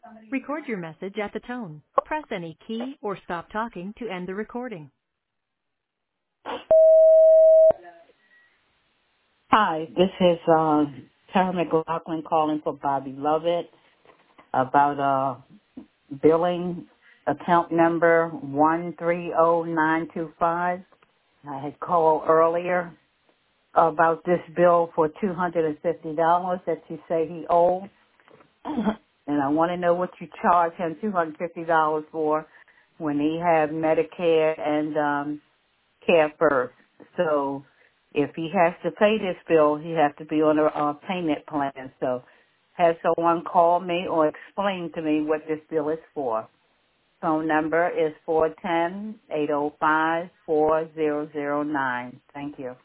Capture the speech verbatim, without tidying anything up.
Record your message at the tone. Press any key or stop talking to end the recording. Hi, this is uh, Tara McLaughlin calling for Bobby Lovett about uh, billing account number one three zero nine two five. I had called earlier about this bill for two hundred fifty dollars that you say he owed, and I want to know what you charge him two hundred fifty dollars for when he had Medicare and um, Care First. So if he has to pay this bill, he has to be on a uh, payment plan. So have someone call me or explain to me what this bill is for. Phone number is four one zero, eight zero five, four zero zero nine. Thank you.